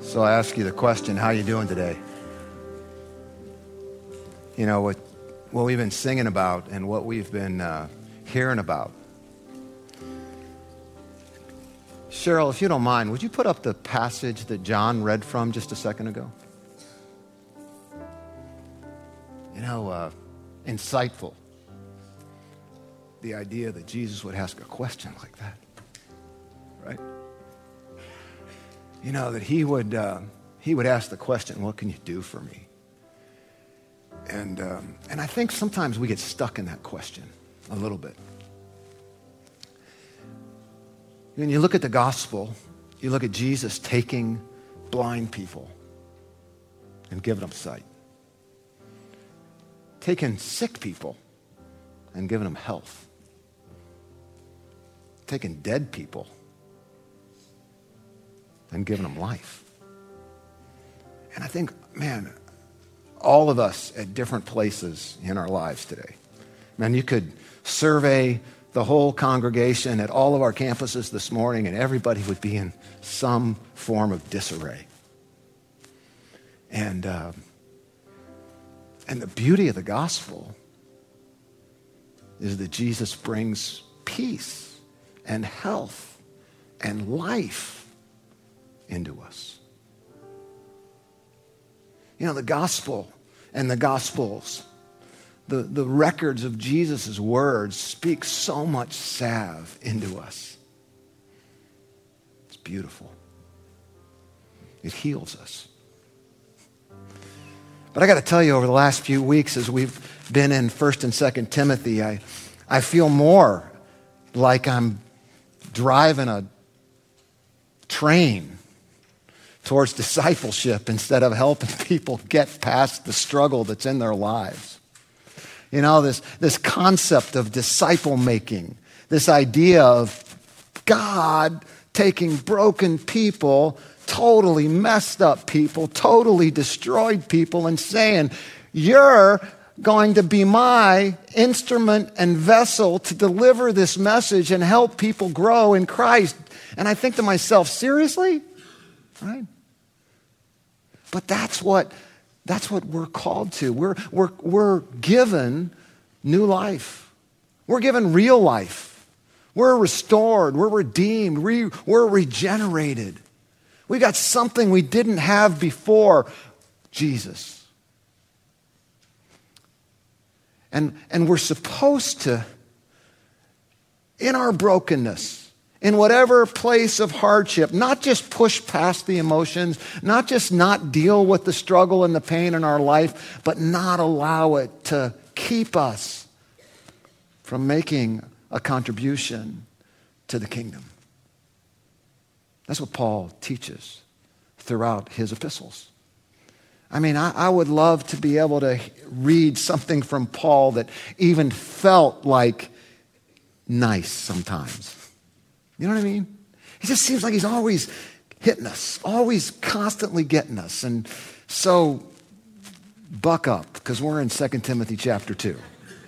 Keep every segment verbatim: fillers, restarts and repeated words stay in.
So I ask you the question, how you doing today? You know, what, what we've been singing about and what we've been uh, hearing about. Cheryl, if you don't mind, would you put up the passage that John read from just a second ago? You know, uh, insightful. The idea that Jesus would ask a question like that, right? You know, that he would uh, he would ask the question, what can you do for me? And um, and I think sometimes we get stuck in that question a little bit. When you look at the gospel, you look at Jesus taking blind people and giving them sight. Taking sick people and giving them health. Taking dead people and giving them life. And I think, man, all of us at different places in our lives today. Man, you could survey the whole congregation at all of our campuses this morning and everybody would be in some form of disarray. And, uh, and the beauty of the gospel is that Jesus brings peace and health and life into us. You know, the gospel and the gospels, the, the records of Jesus' words speak so much salve into us. It's beautiful. It heals us. But I got to tell you, over the last few weeks, as we've been in First and Second Timothy, I, I feel more like I'm driving a train towards discipleship instead of helping people get past the struggle that's in their lives. You know, this, this concept of disciple making, this idea of God taking broken people, totally messed up people, totally destroyed people, and saying, you're going to be my instrument and vessel to deliver this message and help people grow in Christ. And I think to myself, seriously? Right? But that's what that's what we're called to. We're we're we're given new life. We're given real life. We're restored. We're redeemed. We, we're regenerated. We got something we didn't have before, Jesus. And and we're supposed to, in our brokenness, in whatever place of hardship, not just push past the emotions, not just not deal with the struggle and the pain in our life, but not allow it to keep us from making a contribution to the kingdom. That's what Paul teaches throughout his epistles. I mean, I, I would love to be able to read something from Paul that even felt like nice sometimes. You know what I mean? He just seems like he's always hitting us, always constantly getting us. And so buck up, because we're in Second Timothy chapter two.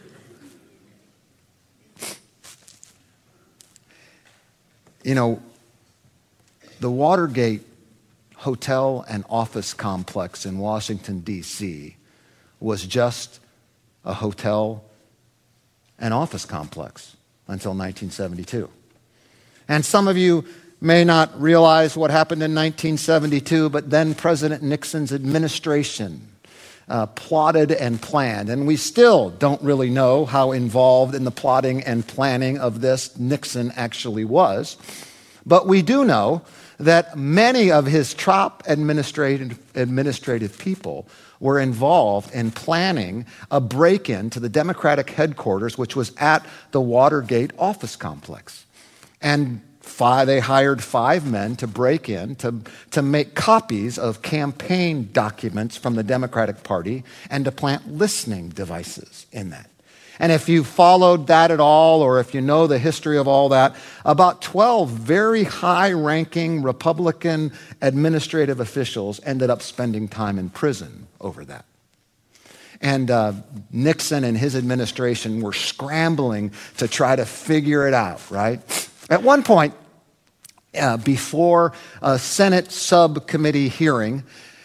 You know, the Watergate hotel and office complex in Washington, D C was just a hotel and office complex until nineteen seventy-two. And some of you may not realize what happened in nineteen seventy-two, but then President Nixon's administration uh, plotted and planned. And we still don't really know how involved in the plotting and planning of this Nixon actually was. But we do know that many of his top administrative, administrative people were involved in planning a break-in to the Democratic headquarters, which was at the Watergate office complex. And five, they hired five men to break in, to, to make copies of campaign documents from the Democratic Party and to plant listening devices in that. And if you followed that at all, or if you know the history of all that, about twelve very high-ranking Republican administrative officials ended up spending time in prison over that. And uh, Nixon and his administration were scrambling to try to figure it out, right? At one point, uh, before a Senate subcommittee hearing,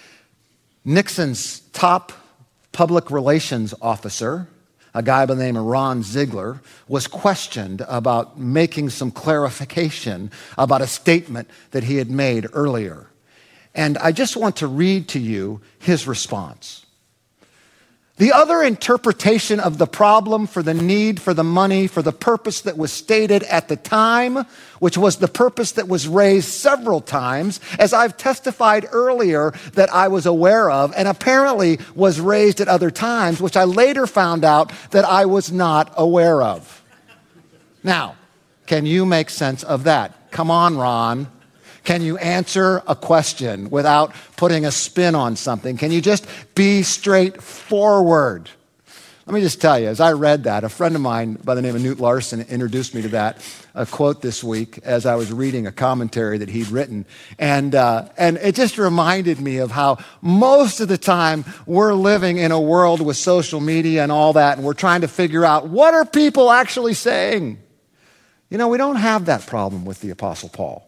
Nixon's top public relations officer, a guy by the name of Ron Ziegler, was questioned about making some clarification about a statement that he had made earlier. And I just want to read to you his response. The other interpretation of the problem for the need for the money for the purpose that was stated at the time, which was the purpose that was raised several times, as I've testified earlier that I was aware of, and apparently was raised at other times, which I later found out that I was not aware of. Now, can you make sense of that? Come on, Ron. Can you answer a question without putting a spin on something? Can you just be straightforward? Let me just tell you, as I read that, a friend of mine by the name of Newt Larson introduced me to that a quote this week as I was reading a commentary that he'd written. And, uh, and it just reminded me of how most of the time we're living in a world with social media and all that, and we're trying to figure out, what are people actually saying? You know, we don't have that problem with the Apostle Paul.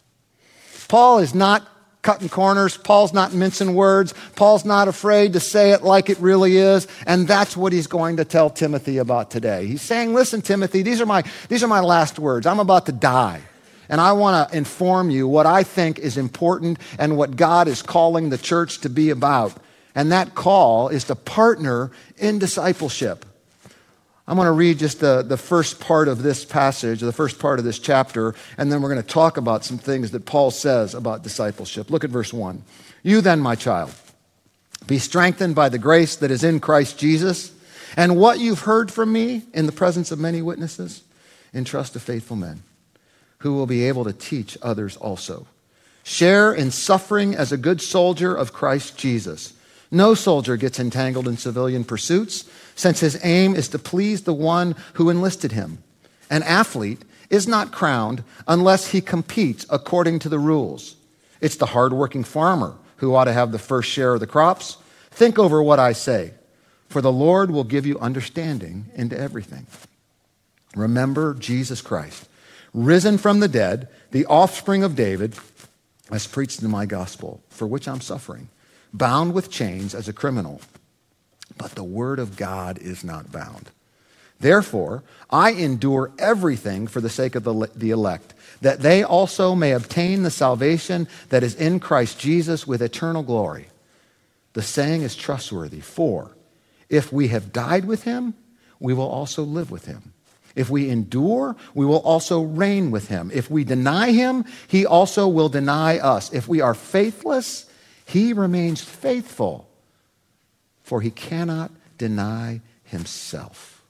Paul is not cutting corners. Paul's not mincing words. Paul's not afraid to say it like it really is. And that's what he's going to tell Timothy about today. He's saying, listen, Timothy, these are my, these are my last words. I'm about to die. And I want to inform you what I think is important and what God is calling the church to be about. And that call is to partner in discipleship. I'm going to read just the, the first part of this passage, the first part of this chapter, and then we're going to talk about some things that Paul says about discipleship. Look at verse one. You then, my child, be strengthened by the grace that is in Christ Jesus, and what you've heard from me in the presence of many witnesses, entrust to faithful men who will be able to teach others also. Share in suffering as a good soldier of Christ Jesus. No soldier gets entangled in civilian pursuits, since his aim is to please the one who enlisted him. An athlete is not crowned unless he competes according to the rules. It's the hardworking farmer who ought to have the first share of the crops. Think over what I say, for the Lord will give you understanding into everything. Remember Jesus Christ, risen from the dead, the offspring of David, as preached in my gospel, for which I'm suffering, bound with chains as a criminal. But the word of God is not bound. Therefore, I endure everything for the sake of the, the elect, that they also may obtain the salvation that is in Christ Jesus with eternal glory. The saying is trustworthy, for if we have died with him, we will also live with him. If we endure, we will also reign with him. If we deny him, he also will deny us. If we are faithless, he remains faithful, for he cannot deny himself.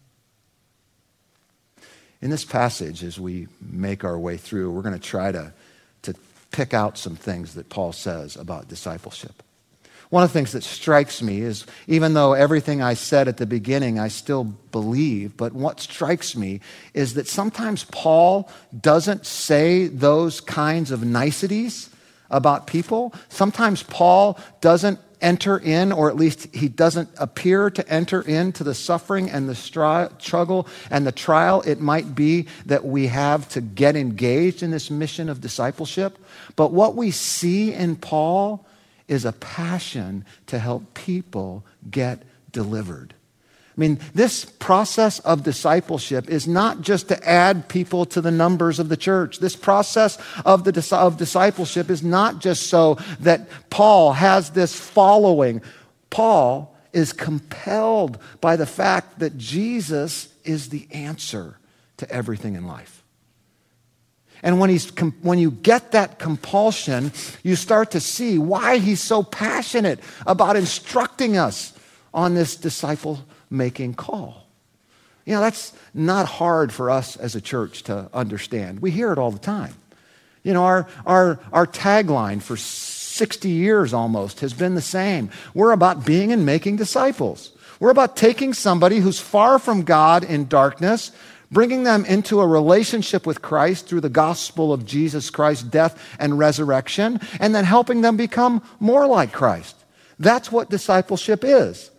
In this passage, as we make our way through, we're going to try to, to pick out some things that Paul says about discipleship. One of the things that strikes me is, even though everything I said at the beginning I still believe, but what strikes me is that sometimes Paul doesn't say those kinds of niceties about people. Sometimes Paul doesn't enter in, or at least he doesn't appear to enter into the suffering and the stri- struggle and the trial it might be that we have to get engaged in this mission of discipleship. But what we see in Paul is a passion to help people get delivered. I mean, this process of discipleship is not just to add people to the numbers of the church. This process of the of discipleship is not just so that Paul has this following. Paul is compelled by the fact that Jesus is the answer to everything in life. And when he's when you get that compulsion, you start to see why he's so passionate about instructing us on this disciple-making call. You know, that's not hard for us as a church to understand. We hear it all the time. You know, our our our tagline for sixty years almost has been the same. We're about being and making disciples. We're about taking somebody who's far from God in darkness, bringing them into a relationship with Christ through the gospel of Jesus Christ's death and resurrection, and then helping them become more like Christ. That's what discipleship is.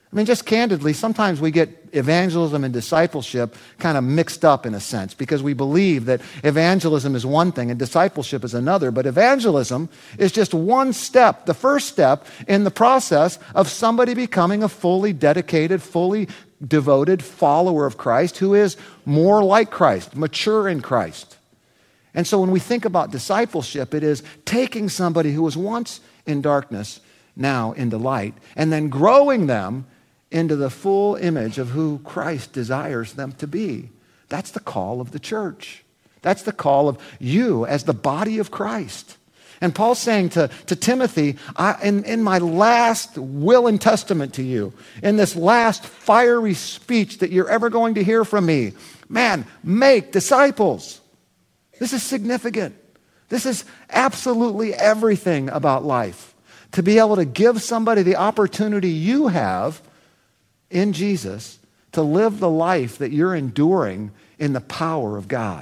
I mean, just candidly, sometimes we get evangelism and discipleship kind of mixed up in a sense because we believe that evangelism is one thing and discipleship is another. But evangelism is just one step, the first step in the process of somebody becoming a fully dedicated, fully devoted follower of Christ who is more like Christ, mature in Christ. And so when we think about discipleship, it is taking somebody who was once in darkness, now into light, and then growing them into the full image of who Christ desires them to be. That's the call of the church. That's the call of you as the body of Christ. And Paul's saying to, to Timothy, I, in, in my last will and testament to you, in this last fiery speech that you're ever going to hear from me, man, make disciples. This is significant. This is absolutely everything about life. To be able to give somebody the opportunity you have in Jesus to live the life that you're enduring in the power of God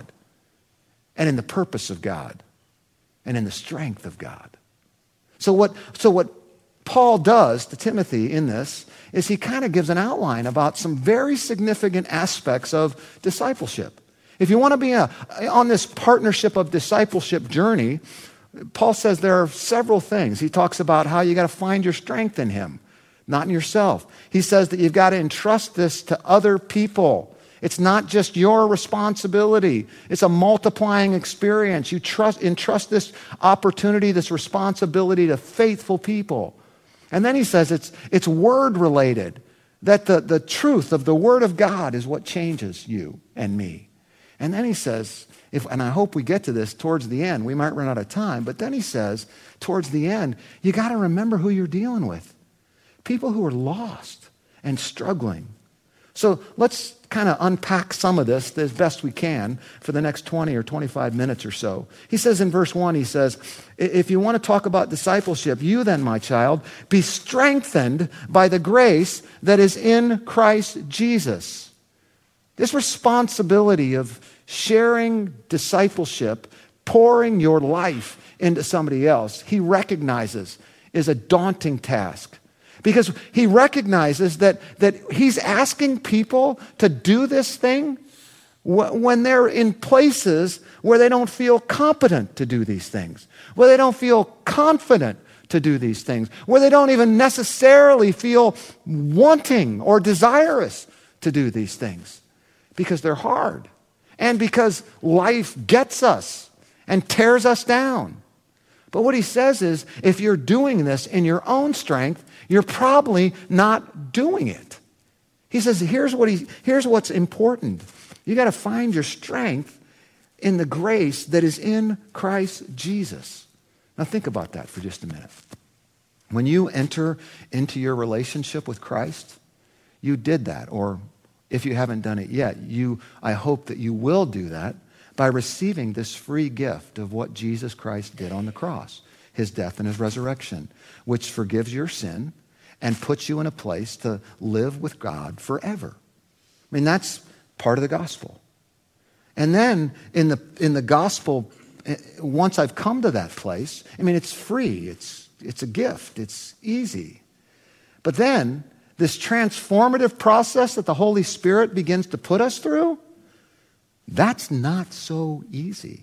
and in the purpose of God and in the strength of God. So what, so what Paul does to Timothy in this is he kind of gives an outline about some very significant aspects of discipleship. If you want to be a, on this partnership of discipleship journey, Paul says there are several things. He talks about how you got to find your strength in him, not in yourself. He says that you've got to entrust this to other people. It's not just your responsibility. It's a multiplying experience. You trust, entrust this opportunity, this responsibility to faithful people. And then he says it's, it's word related, that the, the truth of the word of God is what changes you and me. And then he says, if, and I hope we get to this towards the end, we might run out of time, but then he says, towards the end, you got to remember who you're dealing with. People who are lost and struggling. So let's kind of unpack some of this as best we can for the next twenty or twenty-five minutes or so. He says in verse one, he says, if you want to talk about discipleship, you then, my child, be strengthened by the grace that is in Christ Jesus. This responsibility of sharing discipleship, pouring your life into somebody else, he recognizes is a daunting task. Because he recognizes that, that he's asking people to do this thing when they're in places where they don't feel competent to do these things, where they don't feel confident to do these things, where they don't even necessarily feel wanting or desirous to do these things, because they're hard and because life gets us and tears us down. But what he says is, if you're doing this in your own strength, you're probably not doing it. He says, here's what he, here's what's important. You got to find your strength in the grace that is in Christ Jesus. Now think about that for just a minute. When you enter into your relationship with Christ, you did that. Or if you haven't done it yet, you, I hope that you will do that by receiving this free gift of what Jesus Christ did on the cross, his death and his resurrection, which forgives your sin and puts you in a place to live with God forever. I mean, that's part of the gospel. And then in the in the gospel, once I've come to that place, I mean, it's free, it's it's a gift, it's easy. But then this transformative process that the Holy Spirit begins to put us through, that's not so easy.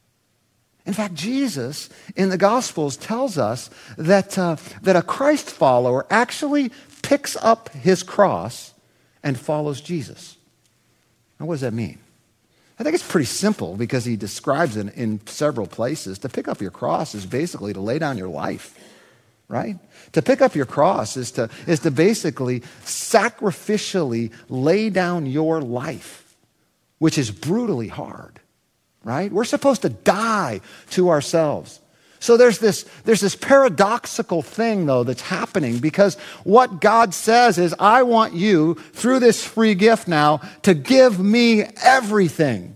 In fact, Jesus in the Gospels tells us that, uh, that a Christ follower actually picks up his cross and follows Jesus. Now, what does that mean? I think it's pretty simple because he describes it in several places. To pick up your cross is basically to lay down your life, right? To pick up your cross is to, is to basically sacrificially lay down your life, which is brutally hard, right? We're supposed to die to ourselves. So there's this, there's this paradoxical thing, though, that's happening, because what God says is, I want you, through this free gift now, to give me everything.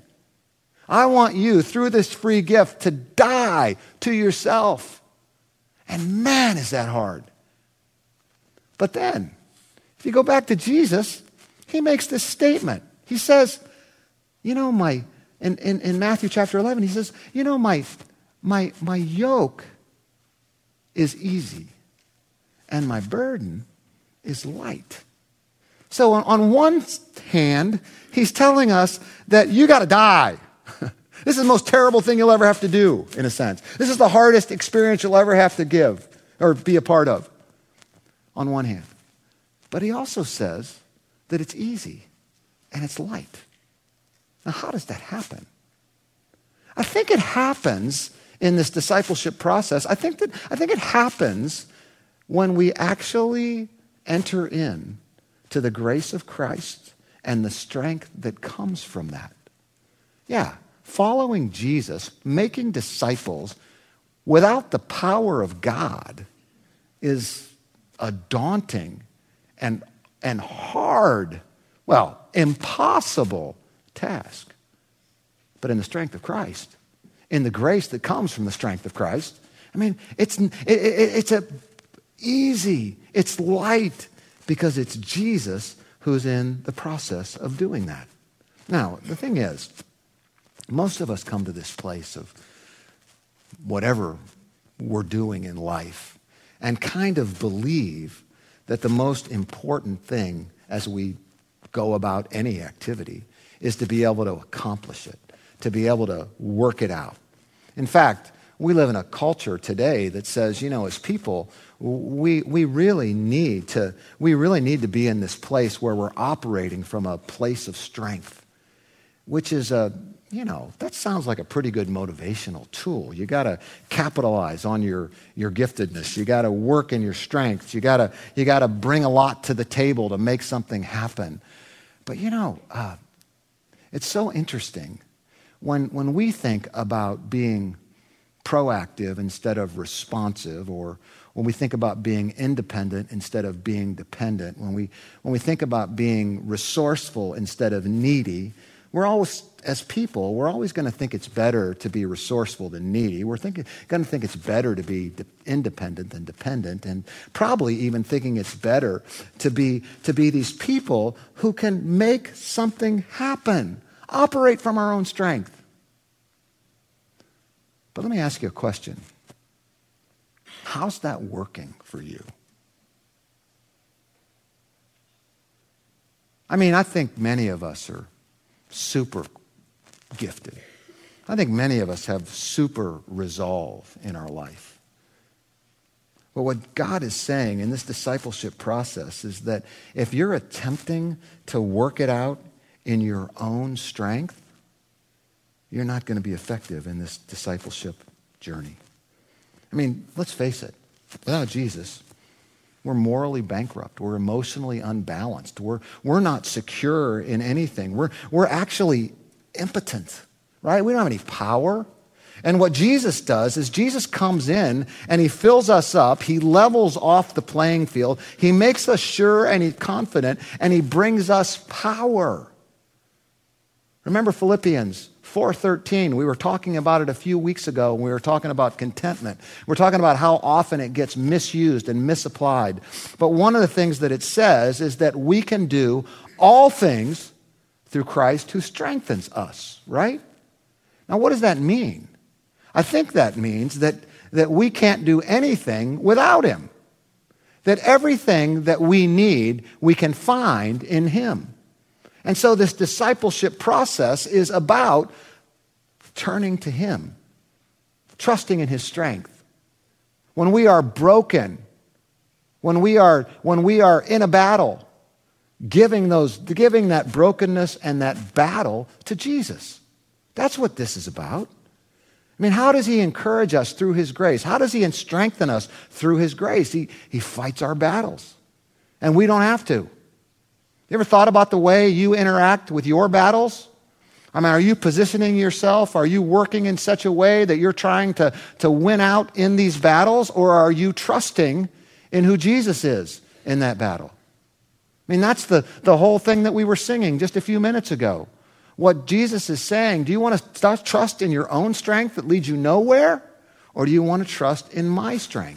I want you, through this free gift, to die to yourself. And man, is that hard. But then, if you go back to Jesus, he makes this statement. He says, you know, my, in, in, in Matthew chapter eleven, he says, you know, my, my, my yoke is easy and my burden is light. So on, on one hand, he's telling us that you got to die. This is the most terrible thing you'll ever have to do, in a sense. This is the hardest experience you'll ever have to give or be a part of, on one hand. But he also says that it's easy and it's light. Now, how does that happen? I think it happens in this discipleship process. I think that I think it happens when we actually enter in to the grace of Christ and the strength that comes from that. Yeah, following Jesus, making disciples without the power of God is a daunting and, and hard, well, impossible task. But in the strength of Christ, in the grace that comes from the strength of Christ, I mean, it's, it, it, it's a easy, it's light, because it's Jesus who's in the process of doing that. Now, the thing is, most of us come to this place of whatever we're doing in life and kind of believe that the most important thing as we go about any activity is to be able to accomplish it, to be able to work it out. In fact, we live in a culture today that says, you know, as people, we we really need to we really need to be in this place where we're operating from a place of strength, which is a, you know, that sounds like a pretty good motivational tool. You got to capitalize on your your giftedness. You got to work in your strengths. You got to you got to bring a lot to the table to make something happen. But you know, uh, it's so interesting when when we think about being proactive instead of responsive, or when we think about being independent instead of being dependent, when we when we think about being resourceful instead of needy, we're always, as people, we're always going to think it's better to be resourceful than needy. We're thinking, going to think it's better to be de- independent than dependent, and probably even thinking it's better to be to be these people who can make something happen, operate from our own strength. But let me ask you a question. How's that working for you? I mean, I think many of us are super gifted. I think many of us have super resolve in our life. But what God is saying in this discipleship process is that if you're attempting to work it out in your own strength, you're not going to be effective in this discipleship journey. I mean, let's face it. Without Jesus, we're morally bankrupt. We're emotionally unbalanced. We're, we're not secure in anything. We're, we're actually impotent, right? We don't have any power. And what Jesus does is Jesus comes in and he fills us up. He levels off the playing field. He makes us sure and he's confident, and he brings us power. Remember Philippians four thirteen, we were talking about it a few weeks ago when we were talking about contentment. We're talking about how often it gets misused and misapplied. But one of the things that it says is that we can do all things through Christ who strengthens us, right? Now, what does that mean? I think that means that, that we can't do anything without him. That everything that we need, we can find in him. And so this discipleship process is about turning to him, trusting in his strength. When we are broken, when we are, when we are in a battle, giving those, giving that brokenness and that battle to Jesus. That's what this is about. I mean, how does he encourage us through his grace? How does he strengthen us through his grace? He, he fights our battles, and we don't have to. You ever thought about the way you interact with your battles? I mean, are you positioning yourself? Are you working in such a way that you're trying to, to win out in these battles? Or are you trusting in who Jesus is in that battle? I mean, that's the, the whole thing that we were singing just a few minutes ago. What Jesus is saying, do you want to start trust in your own strength that leads you nowhere? Or do you want to trust in my strength?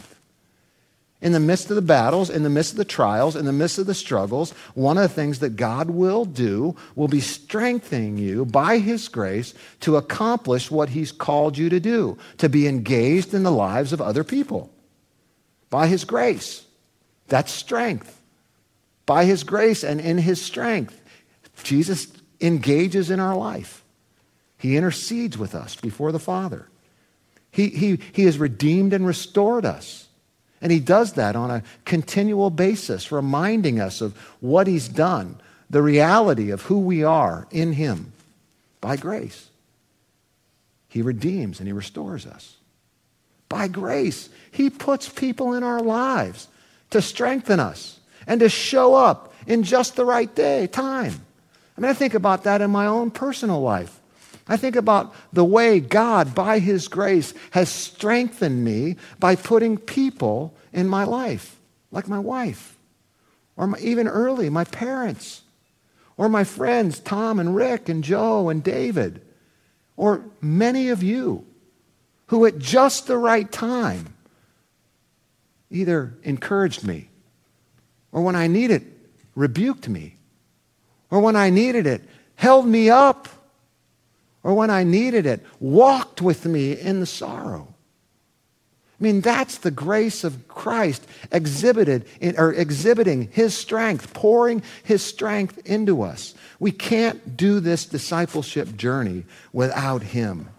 In the midst of the battles, in the midst of the trials, in the midst of the struggles, one of the things that God will do will be strengthening you by his grace to accomplish what he's called you to do, to be engaged in the lives of other people. By his grace. That's strength. by his grace and in his strength. Jesus engages in our life. He intercedes with us before the Father. He, he, he has redeemed and restored us. And he does that on a continual basis, reminding us of what he's done, the reality of who we are in him by grace. He redeems and he restores us. By grace, he puts people in our lives to strengthen us and to show up in just the right day, time. I mean, I think about that in my own personal life. I think about the way God, by his grace, has strengthened me by putting people in my life, like my wife, or my, even early, my parents, or my friends, Tom and Rick and Joe and David, or many of you who at just the right time either encouraged me, or when I needed it, rebuked me, or when I needed it, held me up, or when I needed it, walked with me in the sorrow. I mean, that's the grace of Christ exhibited in, or exhibiting his strength, pouring his strength into us. We can't do this discipleship journey without him.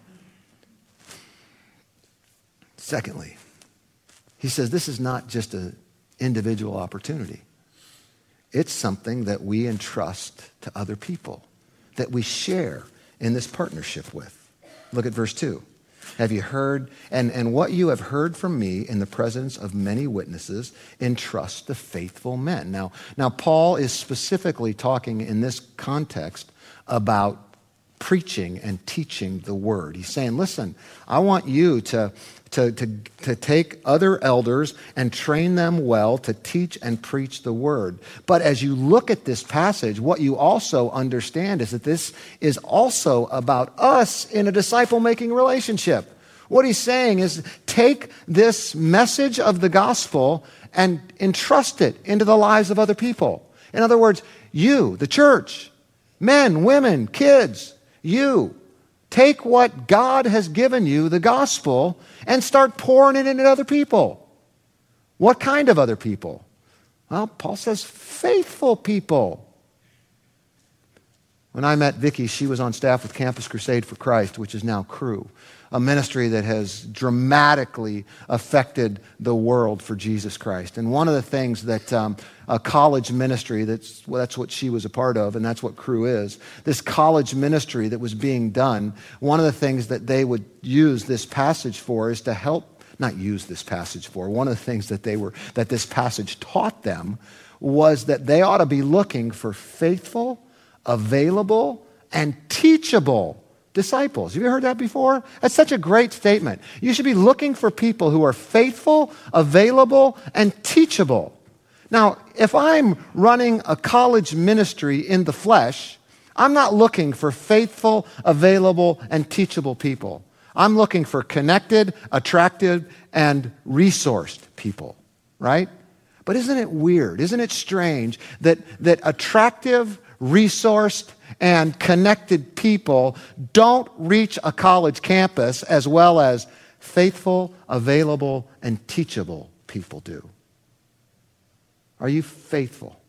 Secondly, he says this is not just an individual opportunity. It's something that we entrust to other people, that we share in this partnership with. Look at verse two. Have you heard, and, and what you have heard from me in the presence of many witnesses, entrust to faithful men. Now, now Paul is specifically talking in this context about preaching and teaching the word. He's saying, listen, I want you to, to, to, to take other elders and train them well to teach and preach the word. But as you look at this passage, what you also understand is that this is also about us in a disciple-making relationship. What he's saying is take this message of the gospel and entrust it into the lives of other people. In other words, you, the church, men, women, kids, you, take what God has given you, the gospel, and start pouring it into other people. What kind of other people? Well, Paul says faithful people. When I met Vicki, she was on staff with Campus Crusade for Christ, which is now Cru, a ministry that has dramatically affected the world for Jesus Christ. And one of the things that um, a college ministry, that's, well, that's what she was a part of, and that's what Cru is, this college ministry that was being done, one of the things that they would use this passage for is to help, not use this passage for, one of the things that they were, that this passage taught them was that they ought to be looking for faithful, available, and teachable disciples. Have you heard that before? That's such a great statement. You should be looking for people who are faithful, available, and teachable. Now, if I'm running a college ministry in the flesh, I'm not looking for faithful, available, and teachable people. I'm looking for connected, attractive, and resourced people, right? But isn't it weird? Isn't it strange that, that attractive, resourced, and connected people don't reach a college campus as well as faithful, available, and teachable people do? Are you faithful?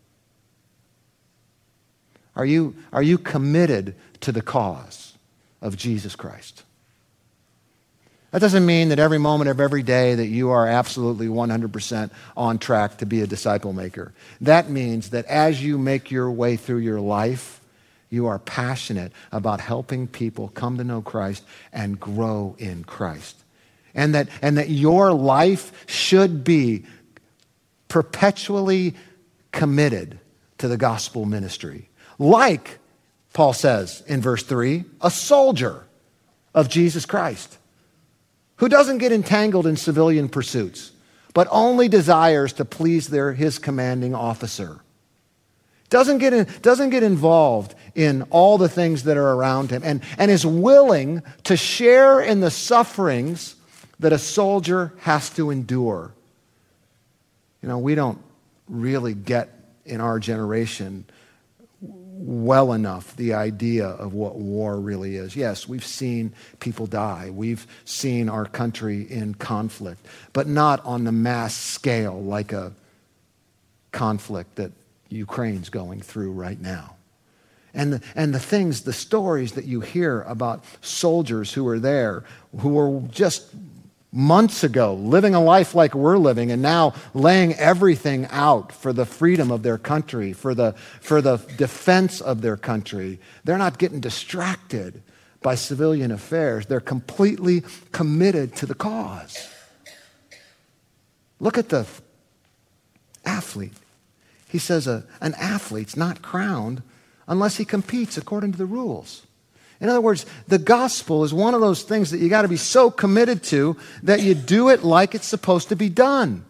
Are you, are you committed to the cause of Jesus Christ? That doesn't mean that every moment of every day that you are absolutely one hundred percent on track to be a disciple maker. That means that as you make your way through your life, you are passionate about helping people come to know Christ and grow in Christ. And that, and that your life should be perpetually committed to the gospel ministry. Like, Paul says in verse three, a soldier of Jesus Christ, who doesn't get entangled in civilian pursuits, but only desires to please their, his commanding officer. Doesn't get, in, doesn't get involved in all the things that are around him, and, and is willing to share in the sufferings that a soldier has to endure. You know, we don't really get in our generation well enough the idea of what war really is. Yes, we've seen people die. We've seen our country in conflict, but not on the mass scale like a conflict that Ukraine's going through right now. And the, and the things, the stories that you hear about soldiers who were there, who were just months ago living a life like we're living and now laying everything out for the freedom of their country, for the, for the defense of their country. They're not getting distracted by civilian affairs. They're completely committed to the cause. Look at the athlete. He says a, an athlete's not crowned unless he competes according to the rules. In other words, the gospel is one of those things that you got to be so committed to that you do it like it's supposed to be done.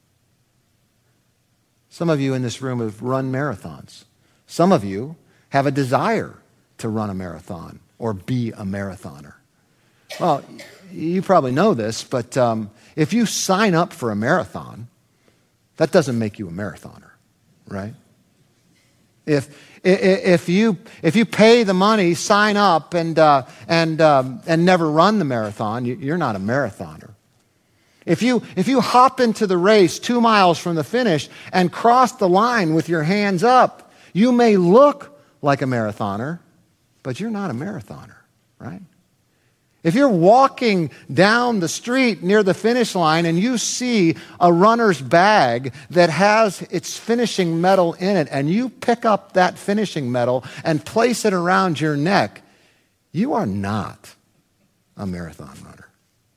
Some of you in this room have run marathons. Some of you have a desire to run a marathon or be a marathoner. Well, you probably know this, but um, if you sign up for a marathon, that doesn't make you a marathoner, right? If if you if you pay the money, sign up, and uh, and um, and never run the marathon, you're not a marathoner. If you if you hop into the race two miles from the finish and cross the line with your hands up, you may look like a marathoner, but you're not a marathoner, right? If you're walking down the street near the finish line and you see a runner's bag that has its finishing medal in it and you pick up that finishing medal and place it around your neck, you are not a marathon runner.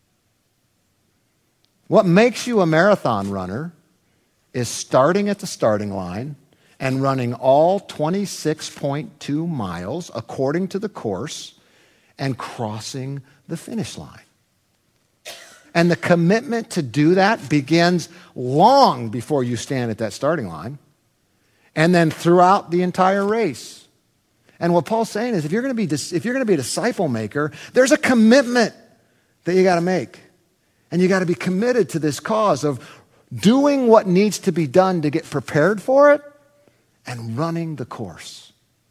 What makes you a marathon runner is starting at the starting line and running all twenty-six point two miles according to the course and crossing the finish line. And the commitment to do that begins long before you stand at that starting line and then throughout the entire race. And what Paul's saying is if you're going to be if you're going to be a disciple maker, there's a commitment that you got to make. And you got to be committed to this cause of doing what needs to be done to get prepared for it and running the course.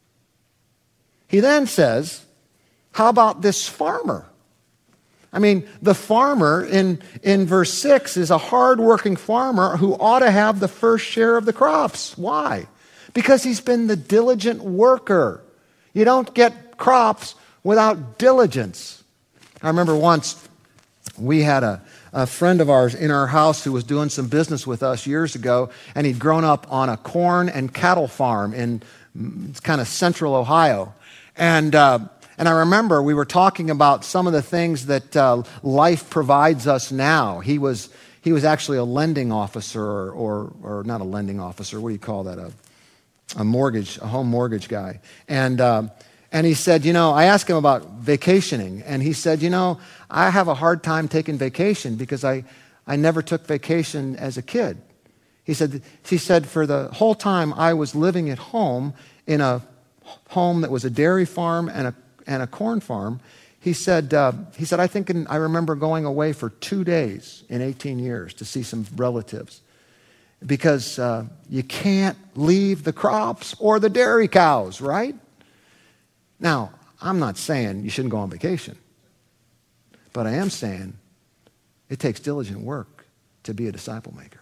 He then says, how about this farmer? I mean, the farmer in, in verse six is a hardworking farmer who ought to have the first share of the crops. Why? Because he's been the diligent worker. You don't get crops without diligence. I remember once we had a, a friend of ours in our house who was doing some business with us years ago, and he'd grown up on a corn and cattle farm in kind of central Ohio. And uh, And I remember we were talking about some of the things that uh, life provides us now. He was he was actually a lending officer, or, or or not a lending officer. What do you call that? A a mortgage, a home mortgage guy. And um, and he said, you know, I asked him about vacationing, and he said, you know, I have a hard time taking vacation because I I never took vacation as a kid. He said he said for the whole time I was living at home in a home that was a dairy farm and a and a corn farm, he said, uh, he said, I think in, I remember going away for two days in eighteen years to see some relatives because uh, you can't leave the crops or the dairy cows, right? Now, I'm not saying you shouldn't go on vacation, but I am saying it takes diligent work to be a disciple maker.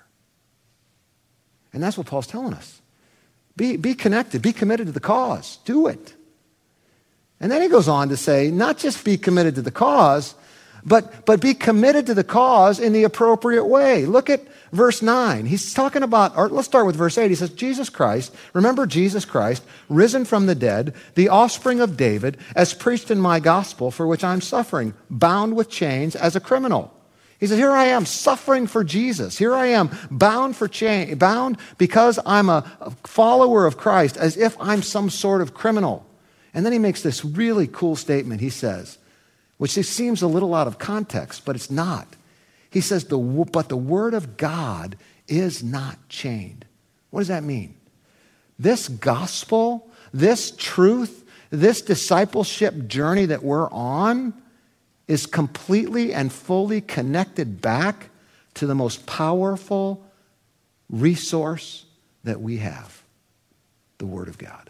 And that's what Paul's telling us. Be, be connected, be committed to the cause, do it. And then he goes on to say, not just be committed to the cause, but, but be committed to the cause in the appropriate way. Look at verse nine. He's talking about, or let's start with verse eight. He says, Jesus Christ, remember Jesus Christ, risen from the dead, the offspring of David, as preached in my gospel, for which I'm suffering, bound with chains as a criminal. He says, here I am suffering for Jesus. Here I am bound for chain, bound because I'm a follower of Christ, as if I'm some sort of criminal. And then he makes this really cool statement. He says, which seems a little out of context, but it's not. He says, the, but the word of God is not chained. What does that mean? This gospel, this truth, this discipleship journey that we're on is completely and fully connected back to the most powerful resource that we have, the Word of God.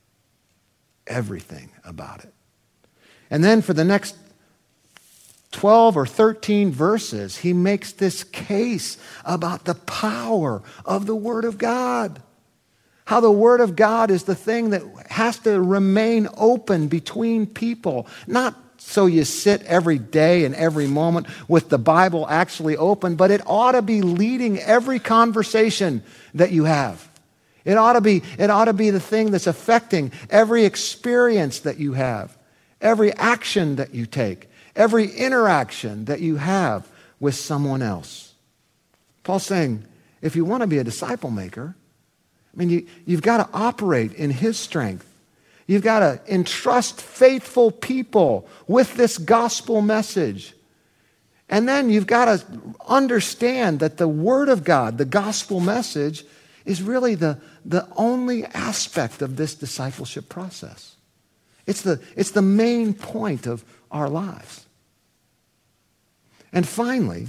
Everything about it. And then for the next twelve or thirteen verses, he makes this case about the power of the Word of God. how the Word of God is the thing that has to remain open between people. Not so you sit every day and every moment with the Bible actually open, but it ought to be leading every conversation that you have. It ought to be, it ought to be the thing that's affecting every experience that you have, every action that you take, every interaction that you have with someone else. Paul's saying, if you want to be a disciple maker, I mean, you, you've got to operate in His strength. You've got to entrust faithful people with this gospel message. And then you've got to understand that the Word of God, the gospel message, is really the, the only aspect of this discipleship process. It's the, it's the main point of our lives. And finally,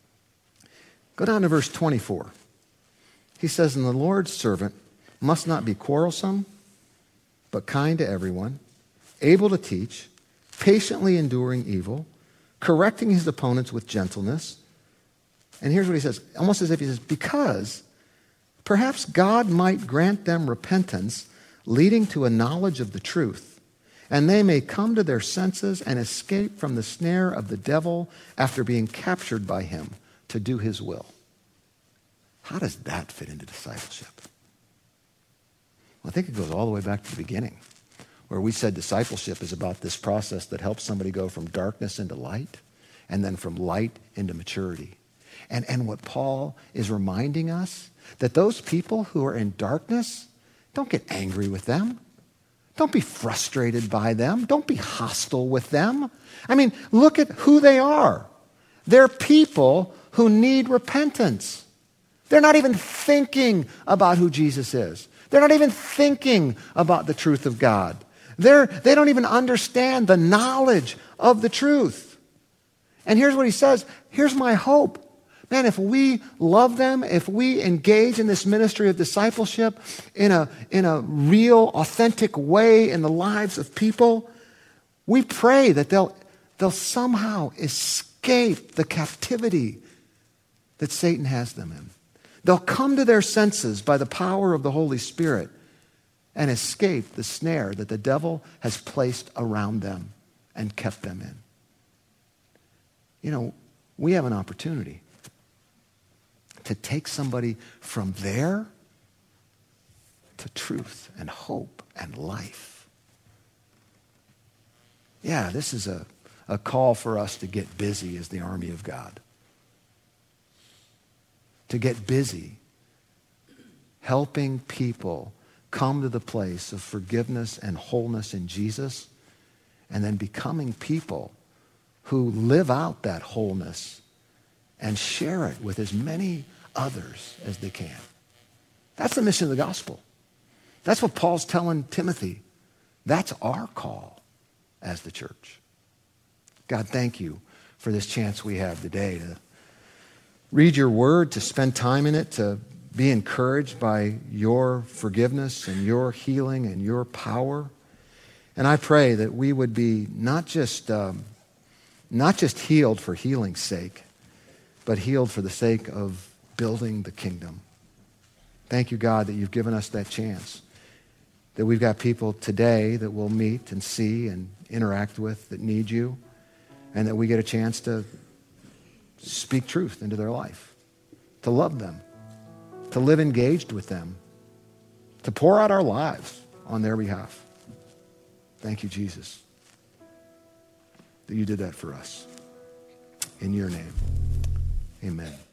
go down to verse twenty-four. He says, and the Lord's servant must not be quarrelsome, but kind to everyone, able to teach, patiently enduring evil, correcting his opponents with gentleness. And here's what he says, almost as if he says, because perhaps God might grant them repentance leading to a knowledge of the truth, and they may come to their senses and escape from the snare of the devil after being captured by him to do his will. How does that fit into discipleship? Well, I think it goes all the way back to the beginning, where we said discipleship is about this process that helps somebody go from darkness into light, and then from light into maturity. And, and what Paul is reminding us, that those people who are in darkness, don't get angry with them. Don't be frustrated by them. Don't be hostile with them. I mean, look at who they are. They're people who need repentance. They're not even thinking about who Jesus is. They're not even thinking about the truth of God. They're, they don't even understand the knowledge of the truth. And here's what he says. Here's my hope. Man, if we love them, if we engage in this ministry of discipleship in a, in a real, authentic way in the lives of people, we pray that they'll, they'll somehow escape the captivity that Satan has them in. They'll come to their senses by the power of the Holy Spirit and escape the snare that the devil has placed around them and kept them in. You know, we have an opportunity to take somebody from there to truth and hope and life. Yeah, this is a, a call for us to get busy as the army of God. To get busy helping people come to the place of forgiveness and wholeness in Jesus, and then becoming people who live out that wholeness and share it with as many others as they can. That's the mission of the gospel. That's what Paul's telling Timothy. That's our call as the church. God, thank you for this chance we have today to read your word, to spend time in it, to be encouraged by your forgiveness and your healing and your power. And I pray that we would be not just, um, not just healed for healing's sake, but healed for the sake of building the kingdom. Thank you, God, that you've given us that chance. That we've got people today that we'll meet and see and interact with that need you, and that we get a chance to speak truth into their life, to love them, to live engaged with them, to pour out our lives on their behalf. Thank you, Jesus, that you did that for us. In your name, amen.